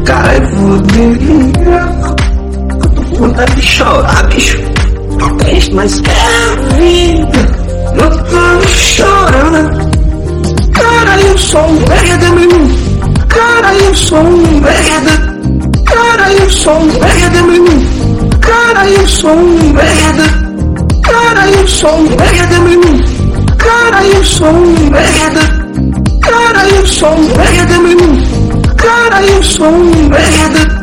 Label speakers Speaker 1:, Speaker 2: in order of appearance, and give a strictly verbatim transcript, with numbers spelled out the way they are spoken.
Speaker 1: Cara, eu vou desligar. Eu tô com vontade de chorar, bicho. Tô triste, mas quero vida. Eu tô chorando. Cara, eu sou um merda, meu. Cara, eu sou um merda. Cara, eu sou um merda, meu. Cara, eu sou um merda. Cara, eu sou um merda, meu. Cara, eu sou um merda. Cara, eu sou um merda, meu. Cara, eu sou um merda.